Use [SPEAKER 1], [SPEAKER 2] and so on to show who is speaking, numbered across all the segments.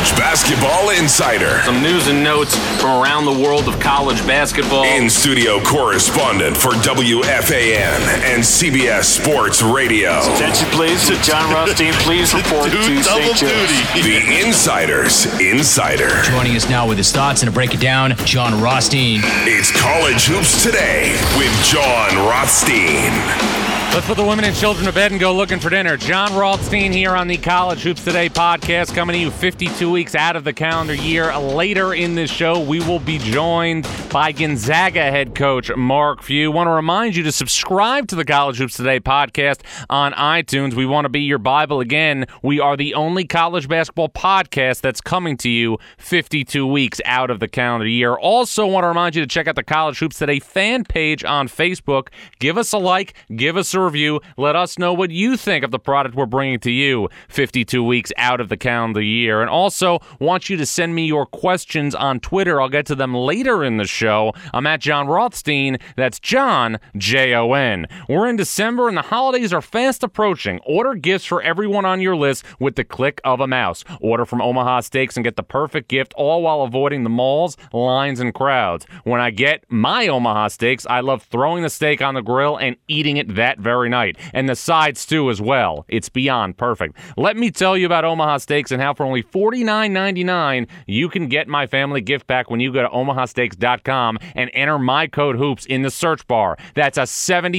[SPEAKER 1] College Basketball Insider.
[SPEAKER 2] Some news and notes from around the world of college basketball.
[SPEAKER 1] In-studio correspondent for WFAN and CBS Sports Radio.
[SPEAKER 3] Attention please to John Rothstein. Please report to St. Joe's.
[SPEAKER 1] The Insider's Insider.
[SPEAKER 4] Joining us now with his thoughts and to break it down, John Rothstein.
[SPEAKER 1] It's College Hoops Today with John Rothstein.
[SPEAKER 5] Let's put the women and children to bed and go looking for dinner. John Rothstein here on the College Hoops Today podcast, coming to you 52 weeks out of the calendar year. Later in this show, we will be joined by Gonzaga head coach Mark Few. Want to remind you to subscribe to the College Hoops Today podcast on iTunes. We want to be your Bible again. We are the only college basketball podcast that's coming to you 52 weeks out of the calendar year. Also want to remind you to check out the College Hoops Today fan page on Facebook. Give us a like, give us a review. Let us know what you think of the product we're bringing to you 52 weeks out of the calendar year. And also want you to send me your questions on Twitter. I'll get to them later in the show. I'm at John Rothstein. That's John, Jon. We're in December and the holidays are fast approaching. Order gifts for everyone on your list with the click of a mouse. Order from Omaha Steaks and get the perfect gift, all while avoiding the malls, lines, and crowds. When I get my Omaha Steaks, I love throwing the steak on the grill and eating it that very night. And the sides too as well. It's beyond perfect. Let me tell you about Omaha Steaks and how for only $49.99 you can get my family gift pack when you go to omahasteaks.com and enter my code HOOPS in the search bar. That's a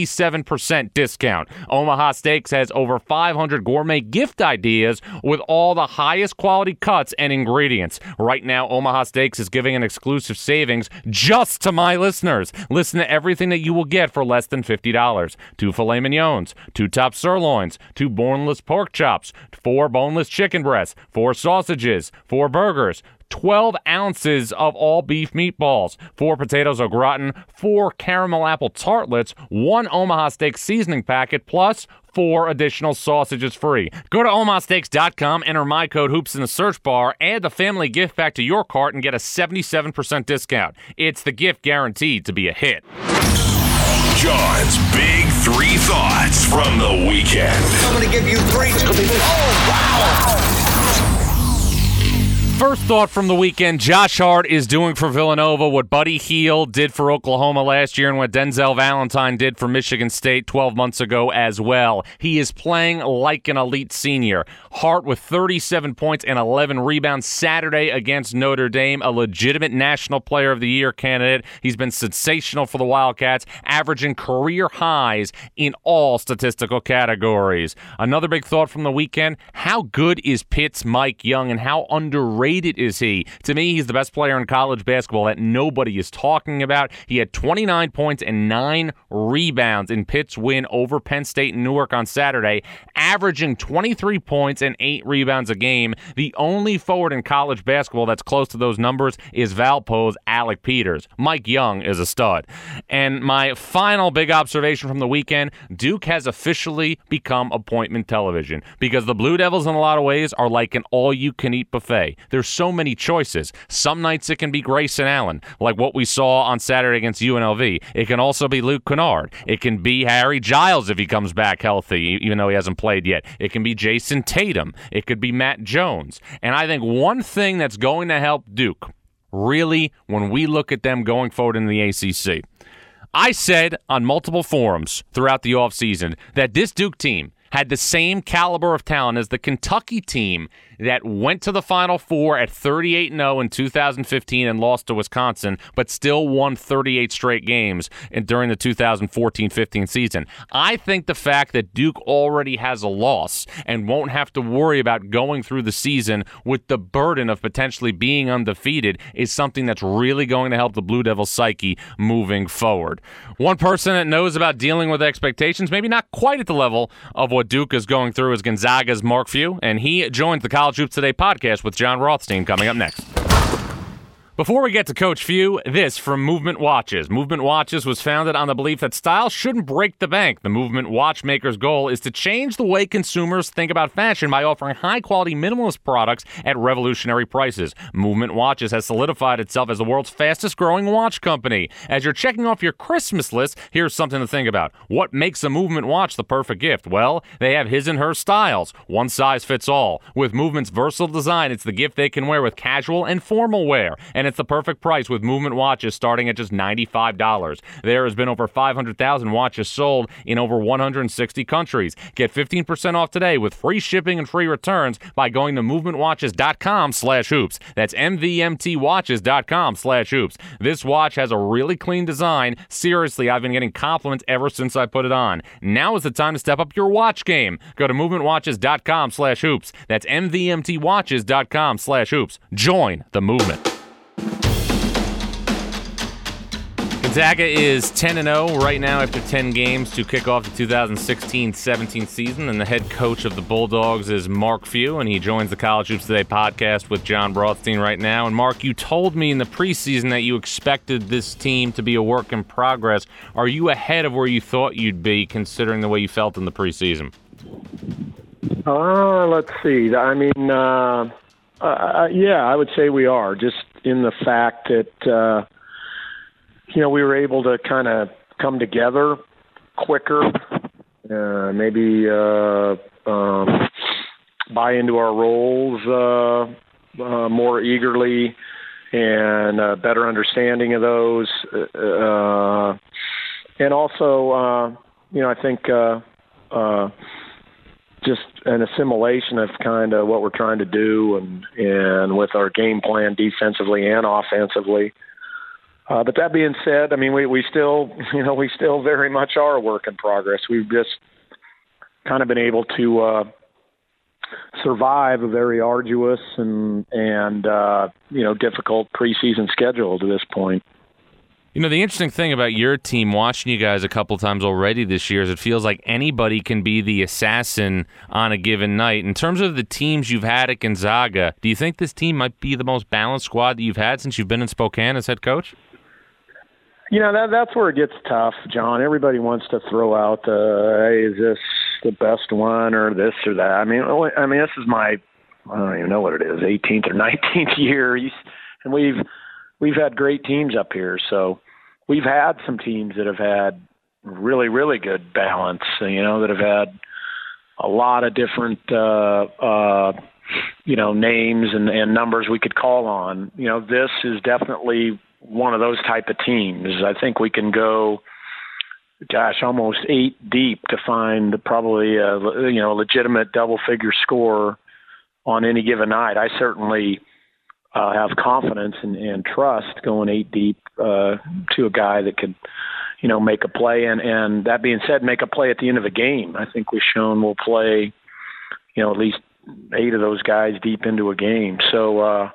[SPEAKER 5] 77% discount. Omaha Steaks has over 500 gourmet gift ideas with all the highest quality cuts and ingredients. Right now, Omaha Steaks is giving an exclusive savings just to my listeners. Listen to everything that you will get for less than $50. 2 filet mignons, 2 top sirloins, 2 boneless pork chops, 4 boneless chicken breasts, 4 sausages, 4 burgers, 12 ounces of all beef meatballs, 4 potatoes au gratin, 4 caramel apple tartlets, 1 Omaha Steak seasoning packet, plus 4 additional sausages free. Go to omahasteaks.com, enter my code HOOPS in the search bar, add the family gift pack to your cart, and get a 77% discount. It's the gift guaranteed to be a hit.
[SPEAKER 1] John's Big 3 Thoughts from the weekend.
[SPEAKER 6] I'm going to give you 3. Oh, wow.
[SPEAKER 5] First thought from the weekend, Josh Hart is doing for Villanova what Buddy Hield did for Oklahoma last year and what Denzel Valentine did for Michigan State 12 months ago as well. He is playing like an elite senior. Hart with 37 points and 11 rebounds Saturday against Notre Dame, a legitimate National Player of the Year candidate. He's been sensational for the Wildcats, averaging career highs in all statistical categories. Another big thought from the weekend, how good is Pitt's Mike Young and how underrated is he? To me, he's the best player in college basketball that nobody is talking about. He had 29 points and 9 rebounds in Pitt's win over Penn State and Newark on Saturday, averaging 23 points and 8 rebounds a game. The only forward in college basketball that's close to those numbers is Valpo's Alec Peters. Mike Young is a stud. And my final big observation from the weekend, Duke has officially become appointment television because the Blue Devils in a lot of ways are like an all-you-can-eat buffet. There's so many choices. Some nights it can be Grayson Allen, like what we saw on Saturday against UNLV. It can also be Luke Kennard. It can be Harry Giles if he comes back healthy, even though he hasn't played yet. It can be Jason Tatum. It could be Matt Jones. And I think one thing that's going to help Duke, really, when we look at them going forward in the ACC, I said on multiple forums throughout the offseason that this Duke team had the same caliber of talent as the Kentucky team that went to the Final Four at 38-0 in 2015 and lost to Wisconsin, but still won 38 straight games during the 2014-15 season. I think the fact that Duke already has a loss and won't have to worry about going through the season with the burden of potentially being undefeated is something that's really going to help the Blue Devils' psyche moving forward. One person that knows about dealing with expectations, maybe not quite at the level of what Duke is going through, is Gonzaga's Mark Few, and he joins the College Hoops Today podcast with John Rothstein coming up next. Before we get to Coach Few, this from Movement Watches. Movement Watches was founded on the belief that style shouldn't break the bank. The Movement watchmaker's goal is to change the way consumers think about fashion by offering high-quality minimalist products at revolutionary prices. Movement Watches has solidified itself as the world's fastest-growing watch company. As you're checking off your Christmas list, here's something to think about. What makes a Movement watch the perfect gift? Well, they have his and her styles. One size fits all. With Movement's versatile design, it's the gift they can wear with casual and formal wear. And it's the perfect price with Movement watches starting at just $95. There has been over 500,000 watches sold in over 160 countries. Get 15% off today with free shipping and free returns by going to movementwatches.com/hoops. That's MVMTwatches.com/hoops. This watch has a really clean design. Seriously, I've been getting compliments ever since I put it on. Now is the time to step up your watch game. Go to movementwatches.com/hoops. That's MVMTwatches.com/hoops. Join the movement. Gonzaga is 10-0 right now after 10 games to kick off the 2016-17 season, and the head coach of the Bulldogs is Mark Few, and he joins the College Hoops Today podcast with John Rothstein right now. And Mark, you told me in the preseason that you expected this team to be a work in progress. Are you ahead of where you thought you'd be, considering the way you felt in the preseason?
[SPEAKER 7] Let's see. I mean, yeah, I would say we are, just in the fact that we were able to kind of come together quicker, maybe buy into our roles more eagerly, and a better understanding of those. And also, I think just an assimilation of kind of what we're trying to do and with our game plan defensively and offensively. But that being said, I mean, we still very much are a work in progress. We've just kind of been able to survive a very arduous and difficult preseason schedule to this point.
[SPEAKER 5] You know, the interesting thing about your team, watching you guys a couple times already this year, is it feels like anybody can be the assassin on a given night. In terms of the teams you've had at Gonzaga, do you think this team might be the most balanced squad that you've had since you've been in Spokane as head coach?
[SPEAKER 7] That's where it gets tough, John. Everybody wants to throw out hey, is this the best one or this or that? I mean, this is my, I don't even know what it is, 18th or 19th year, and we've had great teams up here. So we've had some teams that have had really, really good balance, that have had a lot of different, names and numbers we could call on. This is definitely one of those type of teams. I think we can go, almost 8 deep to find probably a legitimate double-figure score on any given night. I certainly have confidence and trust going 8 deep to a guy that could, make a play. And that being said, make a play at the end of a game. I think we've shown we'll play, at least 8 of those guys deep into a game. So,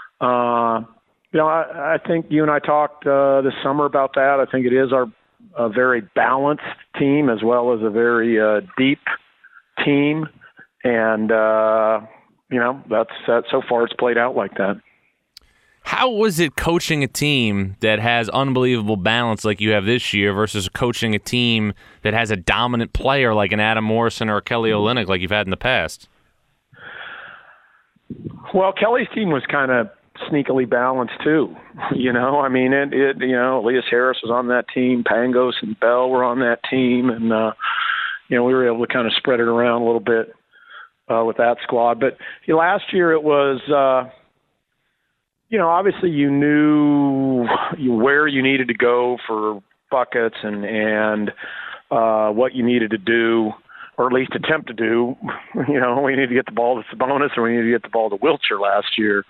[SPEAKER 7] I think you and I talked this summer about that. I think it is a very balanced team as well as a very deep team. And, that's so far it's played out like that.
[SPEAKER 5] How was it coaching a team that has unbelievable balance like you have this year versus coaching a team that has a dominant player like an Adam Morrison or a Kelly Olynyk like you've had in the past?
[SPEAKER 7] Well, Kelly's team was kind of sneakily balanced too. Elias Harris was on that team, Pangos and Bell were on that team, and we were able to kind of spread it around a little bit with that squad. But last year it was obviously you knew where you needed to go for buckets and what you needed to do, or at least attempt to do. We needed to get the ball to Sabonis, or we needed to get the ball to Wiltshire last year.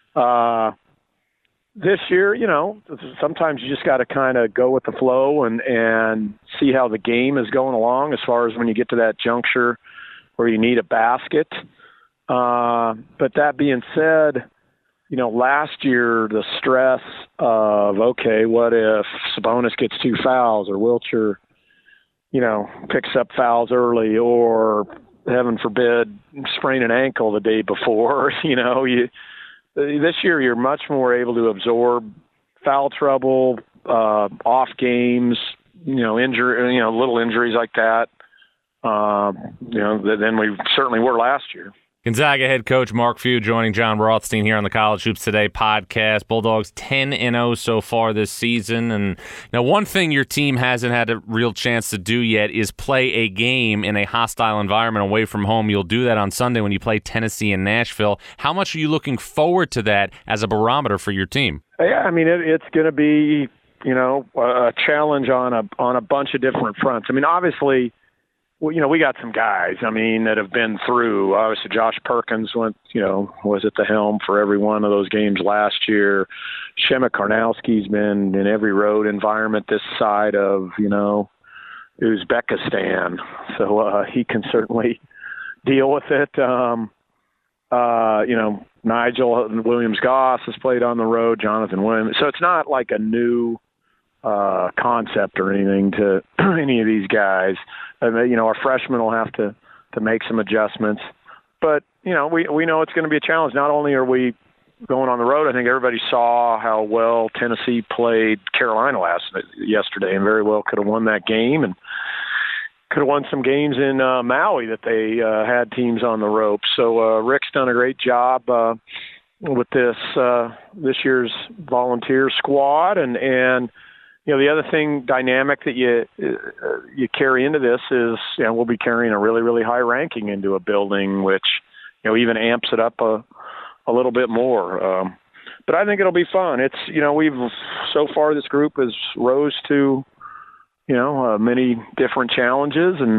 [SPEAKER 7] This year, sometimes you just got to kind of go with the flow and see how the game is going along as far as when you get to that juncture where you need a basket. But that being said, last year the stress of, okay, what if Sabonis gets 2 fouls or Wiltshire, picks up fouls early, or heaven forbid sprain an ankle the day before, this year you're much more able to absorb foul trouble, off games, injury, little injuries like that, than we certainly were last year.
[SPEAKER 5] Gonzaga head coach Mark Few joining John Rothstein here on the College Hoops Today podcast. Bulldogs 10-0 so far this season. And now one thing your team hasn't had a real chance to do yet is play a game in a hostile environment away from home. You'll do that on Sunday when you play Tennessee and Nashville. How much are you looking forward to that as a barometer for your team?
[SPEAKER 7] Yeah, I mean, it's going to be, a challenge on a bunch of different fronts. I mean, obviously, we got some guys, that have been through. Obviously, Josh Perkins was at the helm for every one of those games last year. Shema Karnowski's been in every road environment this side of, Uzbekistan. So he can certainly deal with it. Nigel Williams-Goss has played on the road, Jonathan Williams. So it's not like a new concept or anything to any of these guys. Our freshmen will have to make some adjustments. But, we know it's going to be a challenge. Not only are we going on the road, I think everybody saw how well Tennessee played Carolina yesterday and very well could have won that game and could have won some games in Maui that they had teams on the ropes. So Rick's done a great job with this year's volunteer squad. And the other dynamic that you carry into this is, we'll be carrying a really, really high ranking into a building, which, even amps it up a little bit more. But I think it'll be fun. It's, so far this group has rose to, many different challenges and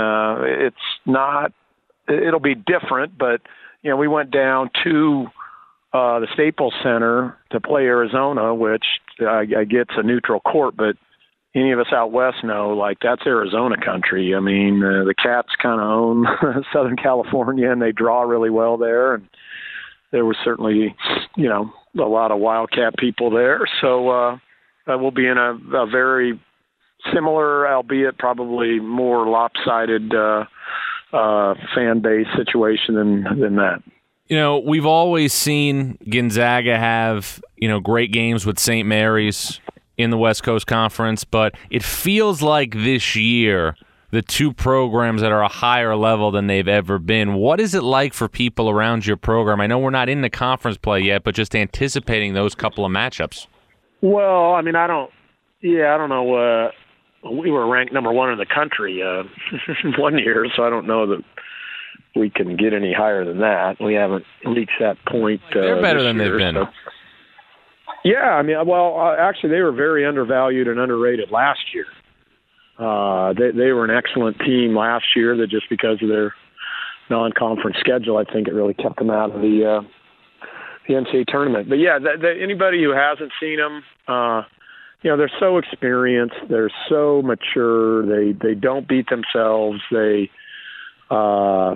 [SPEAKER 7] it'll be different, but, we went down to the Staples Center to play Arizona, which I get's a neutral court, but any of us out west know, that's Arizona country. I mean, the Cats kind of own Southern California, and they draw really well there. And there was certainly, a lot of Wildcat people there. So we'll be in a very similar, albeit probably more lopsided fan base situation than that.
[SPEAKER 5] We've always seen Gonzaga have, great games with St. Mary's in the West Coast Conference, but it feels like this year the two programs that are a higher level than they've ever been. What is it like for people around your program? I know we're not in the conference play yet, but just anticipating those couple of matchups.
[SPEAKER 7] Well, I don't know. We were ranked number one in the country 1 year, so I don't know that we can get any higher than that. We haven't reached that point.
[SPEAKER 5] They're better than they've been.
[SPEAKER 7] So. Yeah, actually, they were very undervalued and underrated last year. They were an excellent team last year. That just because of their non-conference schedule, I think it really kept them out of the NCAA tournament. But yeah, anybody who hasn't seen them, they're so experienced. They're so mature. They don't beat themselves. They are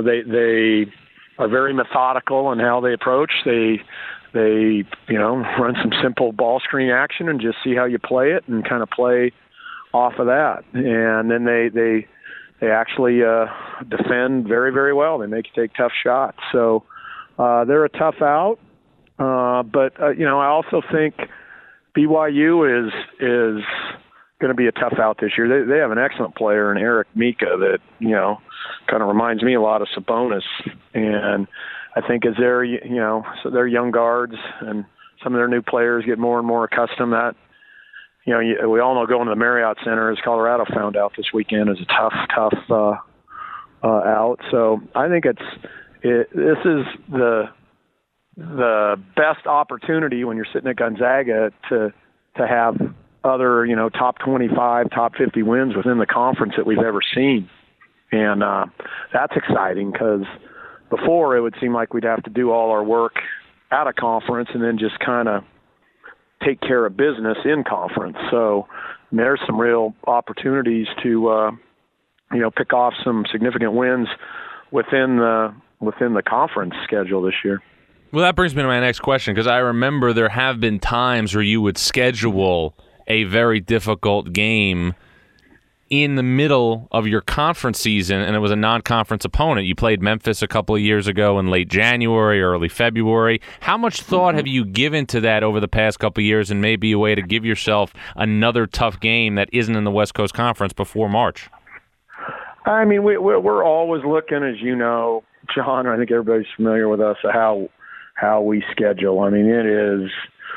[SPEAKER 7] very methodical in how they approach. They run some simple ball screen action and just see how you play it and kind of play off of that. And then they actually defend very, very well. They make you take tough shots. So they're a tough out. But I also think BYU is going to be a tough out this year. They have an excellent player in Eric Mika that, kind of reminds me a lot of Sabonis. And I think as they're young guards and some of their new players get more and more accustomed to that, we all know going to the Marriott Center, as Colorado found out this weekend, is a tough out. So I think this is the best opportunity when you're sitting at Gonzaga to have other, top 25, top 50 wins within the conference that we've ever seen. And that's exciting because before it would seem like we'd have to do all our work out of conference and then just kind of take care of business in conference. So there's some real opportunities to, pick off some significant wins within the conference schedule this year.
[SPEAKER 5] Well, that brings me to my next question, because I remember there have been times where you would schedule a very difficult game in the middle of your conference season, and it was a non-conference opponent. You played Memphis a couple of years ago in late January, early February. How much thought have you given to that over the past couple of years, and maybe a way to give yourself another tough game that isn't in the West Coast Conference before March?
[SPEAKER 7] I mean, we're always looking, as you know, John. I think everybody's familiar with us, how we schedule. I mean, it is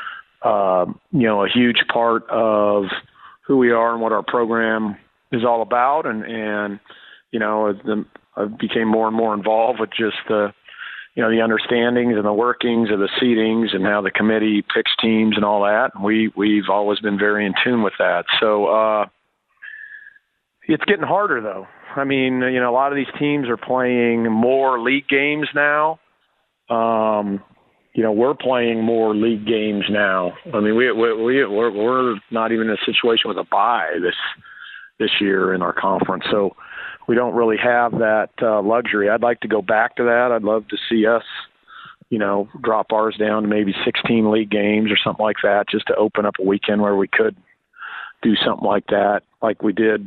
[SPEAKER 7] a huge part of who we are and what our program is all about, and I became more and more involved with just the understandings and the workings of the seedings and how the committee picks teams and all that. And we've always been very in tune with that. So it's getting harder, though. I mean, a lot of these teams are playing more league games now. We're playing more league games now. I mean, we're not even in a situation with a bye this year in our conference. So we don't really have that luxury. I'd like to go back to that. I'd love to see us, drop ours down to maybe 16 league games or something like that, just to open up a weekend where we could do something like that, like we did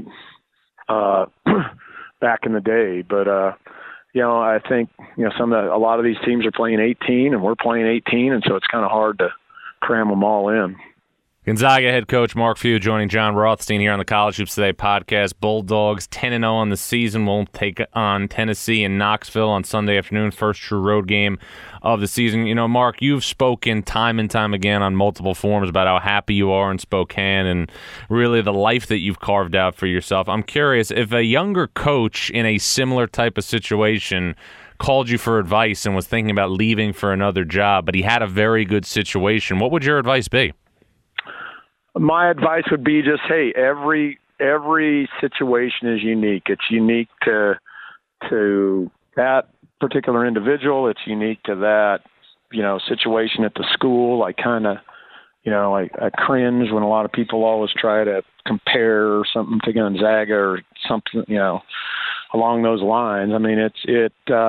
[SPEAKER 7] back in the day. But, I think, a lot of these teams are playing 18 and we're playing 18. And so it's kind of hard to cram them all in.
[SPEAKER 5] Gonzaga head coach Mark Few joining Jon Rothstein here on the College Hoops Today podcast. Bulldogs 10-0 on the season will take on Tennessee in Knoxville on Sunday afternoon, first true road game of the season. Mark, you've spoken time and time again on multiple forums about how happy you are in Spokane and really the life that you've carved out for yourself. I'm curious, if a younger coach in a similar type of situation called you for advice and was thinking about leaving for another job, but he had a very good situation, what would your advice be?
[SPEAKER 7] My advice would be just, hey, every situation is unique. It's unique to that particular individual. It's unique to that, situation at the school. I kind of, I cringe when a lot of people always try to compare something to Gonzaga or something, along those lines. I mean, it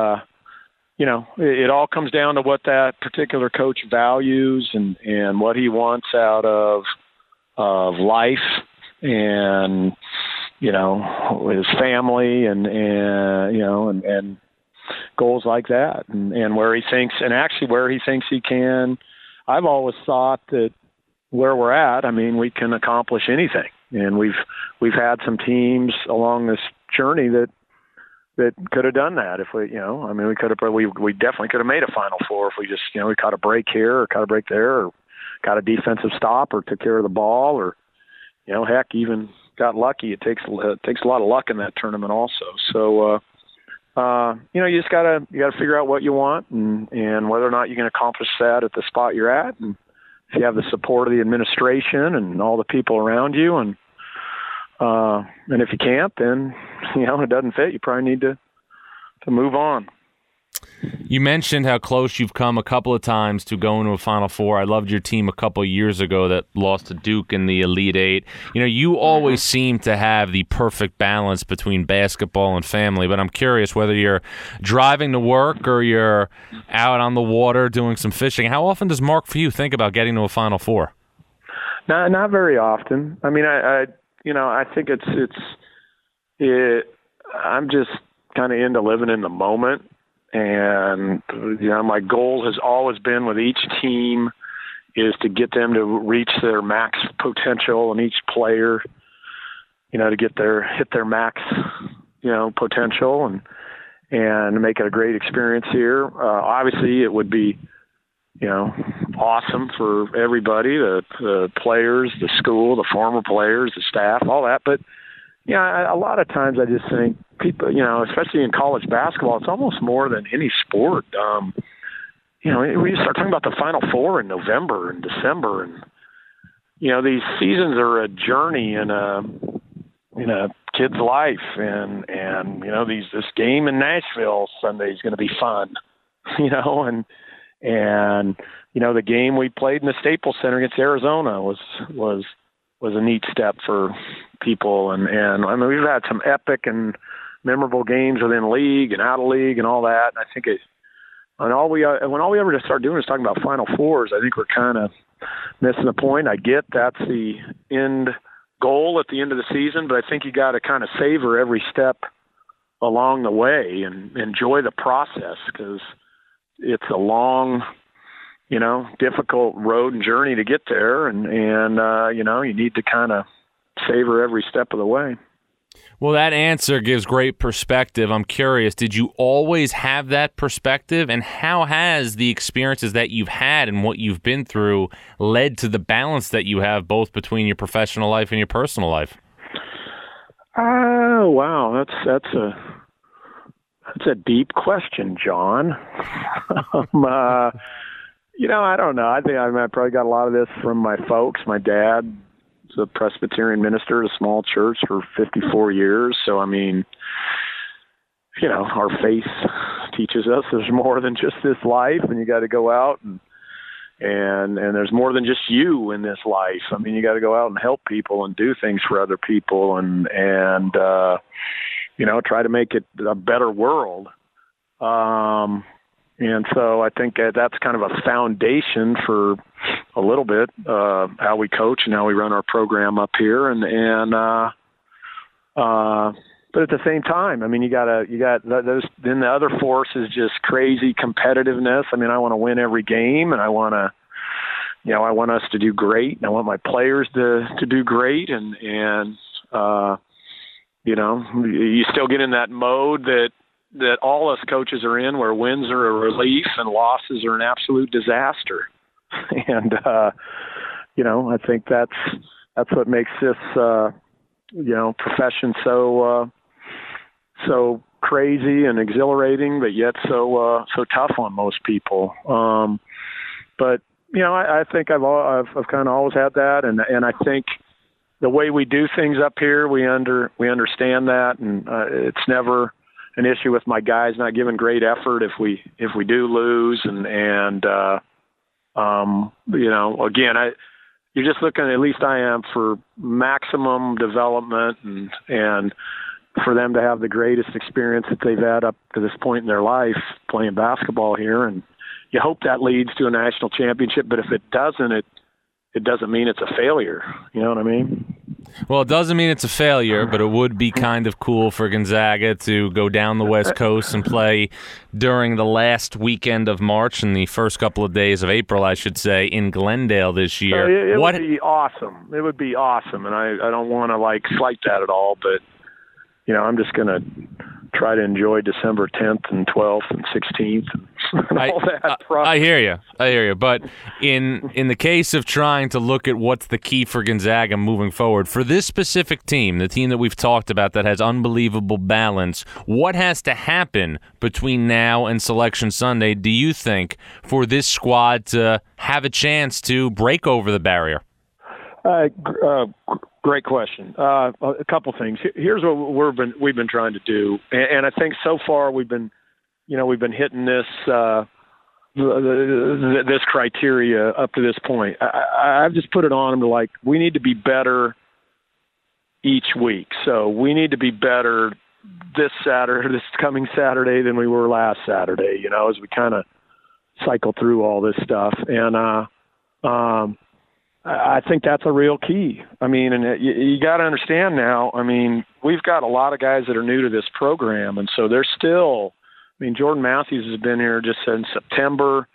[SPEAKER 7] all comes down to what that particular coach values and what he wants out of life and, his family and goals like that and where he thinks he can. I've always thought that where we're at, I mean, we can accomplish anything. And we've had some teams along this journey that could have done that if we definitely could have made a Final Four if we just, we caught a break here or caught a break there or got a defensive stop or took care of the ball or, heck, even got lucky. It takes a lot of luck in that tournament also. So, you just gotta figure out what you want and whether or not you can accomplish that at the spot you're at. And if you have the support of the administration and all the people around you and if you can't, then, it doesn't fit, you probably need to move on.
[SPEAKER 5] You mentioned how close you've come a couple of times to going to a Final Four. I loved your team a couple of years ago that lost to Duke in the Elite Eight. You always seem to have the perfect balance between basketball and family, but I'm curious whether you're driving to work or you're out on the water doing some fishing. How often does Mark Few think about getting to a Final Four?
[SPEAKER 7] Not very often. I mean, I think I'm just kind of into living in the moment. And, my goal has always been with each team is to get them to reach their max potential and each player, to hit their max, potential and make it a great experience here. Obviously it would be, awesome for everybody, the players, the school, the former players, the staff, all that. But, a lot of times I just think people, especially in college basketball, it's almost more than any sport. We start talking about the Final Four in November and December, and these seasons are a journey in a kid's life, and this game in Nashville Sunday is going to be fun, and the game we played in the Staples Center against Arizona was a neat step for people. And I mean, we've had some epic and memorable games within league and out of league and all that. And I think when all we ever just start doing is talking about Final Fours, I think we're kind of missing the point. I get that's the end goal at the end of the season, but I think you got to kind of savor every step along the way and enjoy the process, because it's a long, difficult road and journey to get there. And you need to kind of savor every step of the way.
[SPEAKER 5] Well, that answer gives great perspective. I'm curious, did you always have that perspective? And how has the experiences that you've had and what you've been through led to the balance that you have both between your professional life and your personal life?
[SPEAKER 7] Oh, wow. That's a deep question, John. I don't know. I think I probably got a lot of this from my folks. My dad was a Presbyterian minister at a small church for 54 years. So, our faith teaches us there's more than just this life, and you got to go out and there's more than just you in this life. You got to go out and help people and do things for other people and try to make it a better world. And so I think that's kind of a foundation for a little bit how we coach and how we run our program up here. But at the same time, you got those. Then the other force is just crazy competitiveness. I want to win every game, and I want us to do great, and I want my players to do great, and you still get in that mode that all us coaches are in, where wins are a relief and losses are an absolute disaster. And I think that's what makes this profession so crazy and exhilarating, but yet so tough on most people. But I think I've kind of always had that, and I think the way we do things up here, we understand that, and it's never an issue with my guys not giving great effort if we do lose, again, you're just looking, at least I am, for maximum development and for them to have the greatest experience that they've had up to this point in their life playing basketball here. And you hope that leads to a national championship, but if it doesn't, it doesn't mean it's a failure. You know what I mean?
[SPEAKER 5] Well, it doesn't mean it's a failure, but it would be kind of cool for Gonzaga to go down the West Coast and play during the last weekend of March and the first couple of days of April, I should say, in Glendale this year.
[SPEAKER 7] It would be awesome. It would be awesome, and I don't want to slight that at all, but I'm just going to try to enjoy December 10th and 12th and 16th and all that.
[SPEAKER 5] I hear you. But in the case of trying to look at what's the key for Gonzaga moving forward, for this specific team, the team that we've talked about that has unbelievable balance, what has to happen between now and Selection Sunday, do you think, for this squad to have a chance to break over the barrier?
[SPEAKER 7] Great question. A couple things. Here's what we've been trying to do, and I think so far we've been hitting this this criteria up to this point. I've just put it on them to we need to be better each week. So we need to be better this coming Saturday than we were last Saturday. As we kind of cycle through all this stuff, and I think that's a real key. And you got to understand now, we've got a lot of guys that are new to this program, and so they're still, Jordan Matthews has been here just since September.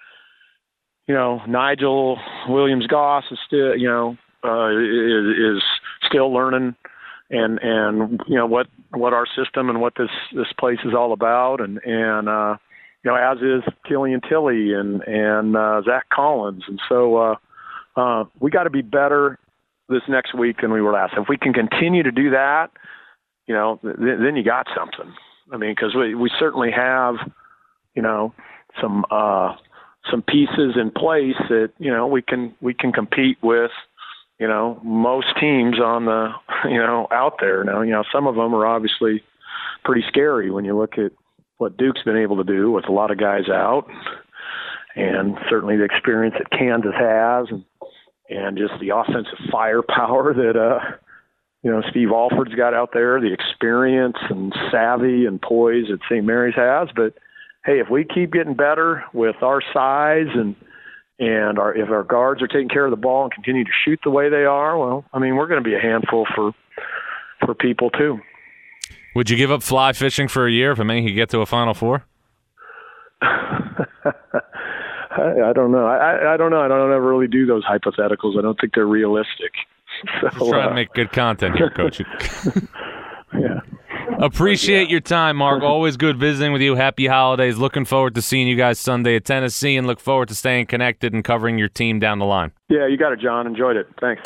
[SPEAKER 7] Nigel Williams-Goss is still, is still learning and what our system and what this place is all about. And as is Killian Tilly and Zach Collins. And so, we got to be better this next week than we were last. If we can continue to do that, then you got something. Because we certainly have, some pieces in place that we can compete with, most teams on the out there now. Some of them are obviously pretty scary when you look at what Duke's been able to do with a lot of guys out, and certainly the experience that Kansas has, and just the offensive firepower that Steve Alford's got out there, the experience and savvy and poise that St. Mary's has. But hey, if we keep getting better with our size and and if our guards are taking care of the ball and continue to shoot the way they are, well, I mean, we're going to be a handful for people too.
[SPEAKER 5] Would you give up fly fishing for a year if Maine could get to a Final Four?
[SPEAKER 7] I don't know. I don't know. I don't ever really do those hypotheticals. I don't think they're realistic. So,
[SPEAKER 5] just trying to make good content here, Coach.
[SPEAKER 7] Yeah.
[SPEAKER 5] Appreciate your time, Mark. Always good visiting with you. Happy holidays. Looking forward to seeing you guys Sunday at Tennessee, and look forward to staying connected and covering your team down the line.
[SPEAKER 7] Yeah, you got it, John. Enjoyed it. Thanks.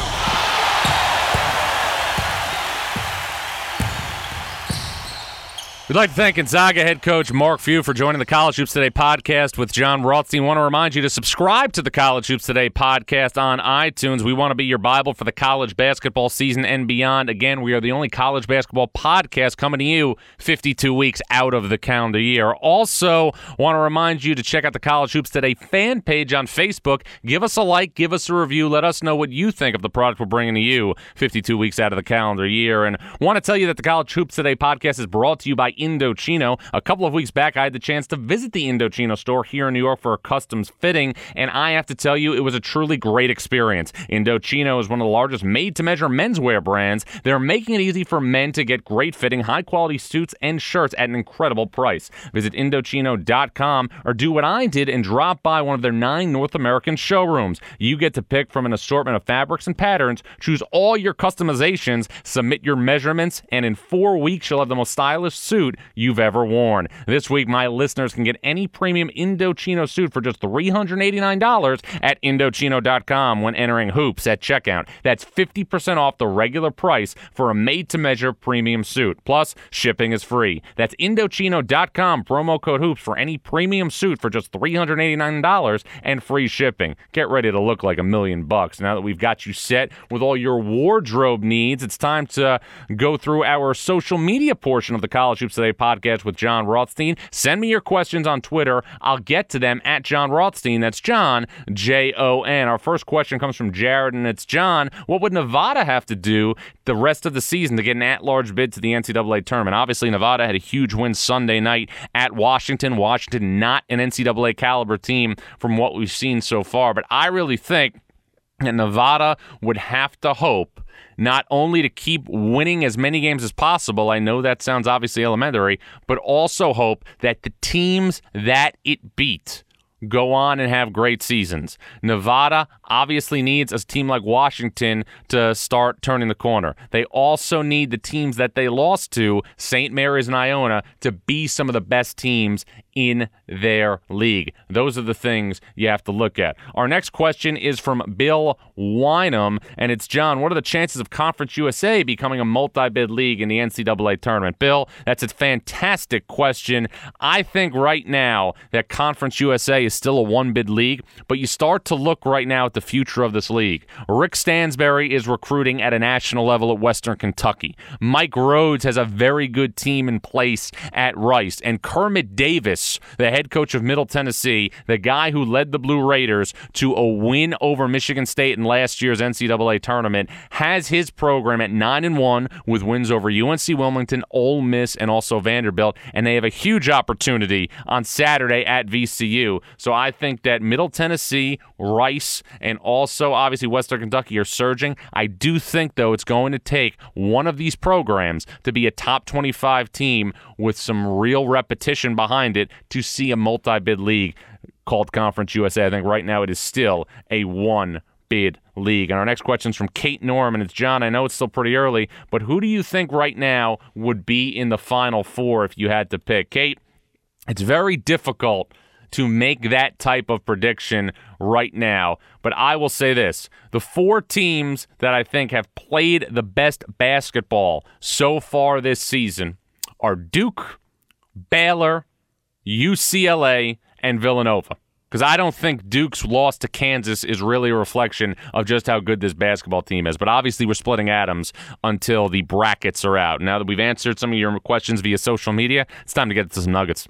[SPEAKER 5] We'd like to thank Gonzaga head coach Mark Few for joining the College Hoops Today podcast with John Rothstein. Want to remind you to subscribe to the College Hoops Today podcast on iTunes. We want to be your Bible for the college basketball season and beyond. Again, we are the only college basketball podcast coming to you 52 weeks out of the calendar year. Also, want to remind you to check out the College Hoops Today fan page on Facebook. Give us a like, give us a review. Let us know what you think of the product we're bringing to you 52 weeks out of the calendar year. And want to tell you that the College Hoops Today podcast is brought to you by Indochino. A couple of weeks back, I had the chance to visit the Indochino store here in New York for a customs fitting, and I have to tell you, it was a truly great experience. Indochino is one of the largest made-to-measure menswear brands. They're making it easy for men to get great fitting, high-quality suits and shirts at an incredible price. Visit Indochino.com or do what I did and drop by one of their 9 North American showrooms. You get to pick from an assortment of fabrics and patterns, choose all your customizations, submit your measurements, and in 4 weeks, you'll have the most stylish suit you've ever worn. This week, my listeners can get any premium Indochino suit for just $389 at Indochino.com when entering hoops at checkout. That's 50% off the regular price for a made-to-measure premium suit. Plus, shipping is free. That's Indochino.com, promo code hoops for any premium suit for just $389 and free shipping. Get ready to look like $1 million. Now that we've got you set with all your wardrobe needs, it's time to go through our social media portion of the College Hoops Today podcast with John Rothstein. Send me your questions on Twitter. I'll get to them at John Rothstein. That's John, Jon. Our first question comes from Jared, and it's, John, what would Nevada have to do the rest of the season to get an at-large bid to the NCAA tournament? Obviously, Nevada had a huge win Sunday night at Washington. Washington, not an NCAA caliber team from what we've seen so far, but I really think that Nevada would have to hope not only to keep winning as many games as possible, I know that sounds obviously elementary, but also hope that the teams that it beat go on and have great seasons. Nevada obviously needs a team like Washington to start turning the corner. They also need the teams that they lost to, St. Mary's and Iona, to be some of the best teams in their league. Those are the things you have to look at. Our next question is from Bill Wynham, and it's, John, what are the chances of Conference USA becoming a multi-bid league in the NCAA tournament? Bill, that's a fantastic question. I think right now that Conference USA is still a one-bid league, but you start to look right now at the future of this league. Rick Stansbury is recruiting at a national level at Western Kentucky. Mike Rhodes has a very good team in place at Rice, and Kermit Davis, the head coach of Middle Tennessee, the guy who led the Blue Raiders to a win over Michigan State in last year's NCAA tournament, has his program at 9-1 with wins over UNC Wilmington, Ole Miss, and also Vanderbilt, and they have a huge opportunity on Saturday at VCU. So I think that Middle Tennessee, Rice, and also obviously Western Kentucky are surging. I do think, though, it's going to take one of these programs to be a top 25 team with some real repetition behind it to see a multi-bid league called Conference USA. I think right now it is still a one-bid league. And our next question is from Kate Norman. It's, John, I know it's still pretty early, but who do you think right now would be in the Final Four if you had to pick? Kate, it's very difficult to make that type of prediction right now. But I will say this. The 4 teams that I think have played the best basketball so far this season are Duke, Baylor, UCLA, and Villanova. Because I don't think Duke's loss to Kansas is really a reflection of just how good this basketball team is. But obviously we're splitting atoms until the brackets are out. Now that we've answered some of your questions via social media, it's time to get to some nuggets.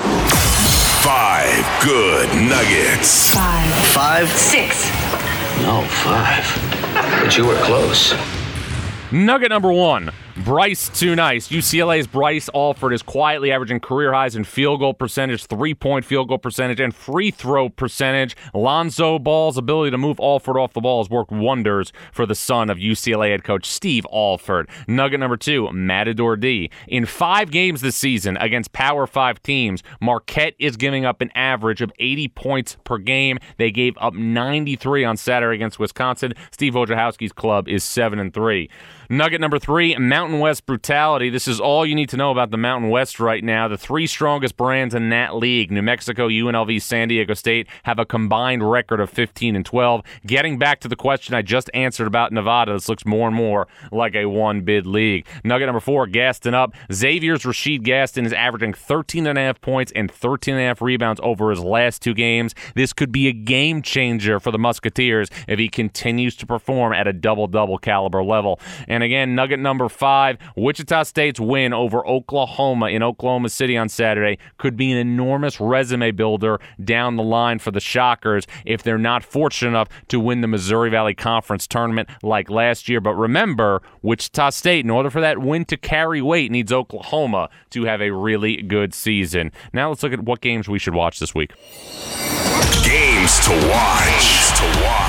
[SPEAKER 1] 5 good nuggets.
[SPEAKER 8] 5. 6. No, 5. But you were close.
[SPEAKER 5] Nugget number 1. Bryce Too Nice. UCLA's Bryce Alford is quietly averaging career highs in field goal percentage, three-point field goal percentage, and free throw percentage. Lonzo Ball's ability to move Alford off the ball has worked wonders for the son of UCLA head coach Steve Alford. Nugget number 2, Matador D. In 5 games this season against Power 5 teams, Marquette is giving up an average of 80 points per game. They gave up 93 on Saturday against Wisconsin. Steve Wojciechowski's club is 7-3. Nugget number 3, Mountain West brutality. This is all you need to know about the Mountain West right now. The 3 strongest brands in that league, New Mexico, UNLV, San Diego State, have a combined record of 15-12. Getting back to the question I just answered about Nevada, this looks more and more like a one-bid league. Nugget number 4, Gaston up. Xavier's Rashid Gaston is averaging 13.5 points and 13.5 rebounds over his last 2 games. This could be a game changer for the Musketeers if he continues to perform at a double-double caliber level. And again, nugget number 5, Wichita State's win over Oklahoma in Oklahoma City on Saturday could be an enormous resume builder down the line for the Shockers if they're not fortunate enough to win the Missouri Valley Conference tournament like last year. But remember, Wichita State, in order for that win to carry weight, needs Oklahoma to have a really good season. Now let's look at what games we should watch this week.
[SPEAKER 1] Games to watch.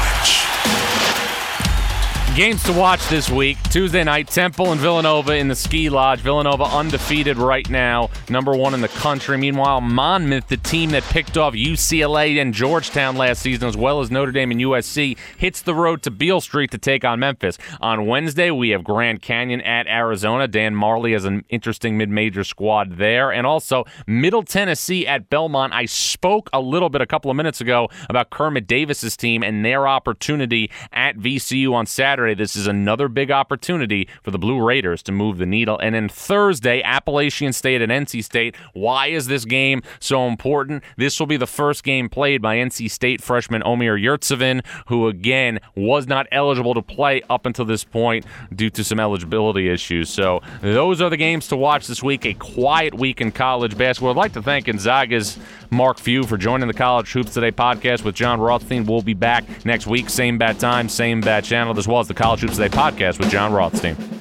[SPEAKER 5] Games to watch this week. Tuesday night, Temple and Villanova in the Ski Lodge. Villanova undefeated right now, number 1 in the country. Meanwhile, Monmouth, the team that picked off UCLA and Georgetown last season, as well as Notre Dame and USC, hits the road to Beale Street to take on Memphis. On Wednesday, we have Grand Canyon at Arizona. Dan Marley has an interesting mid-major squad there. And also, Middle Tennessee at Belmont. I spoke a little bit a couple of minutes ago about Kermit Davis's team and their opportunity at VCU on Saturday. This is another big opportunity for the Blue Raiders to move the needle. And then Thursday, Appalachian State and NC State. Why is this game so important? This will be the first game played by NC State freshman Omer Yurtseven, who again was not eligible to play up until this point due to some eligibility issues. So those are the games to watch this week. A quiet week in college basketball. I'd like to thank Gonzaga's Mark Few for joining the College Hoops Today podcast with John Rothstein. We'll be back next week, same bat time, same bat channel, as well as the College Hoops Today podcast with John Rothstein.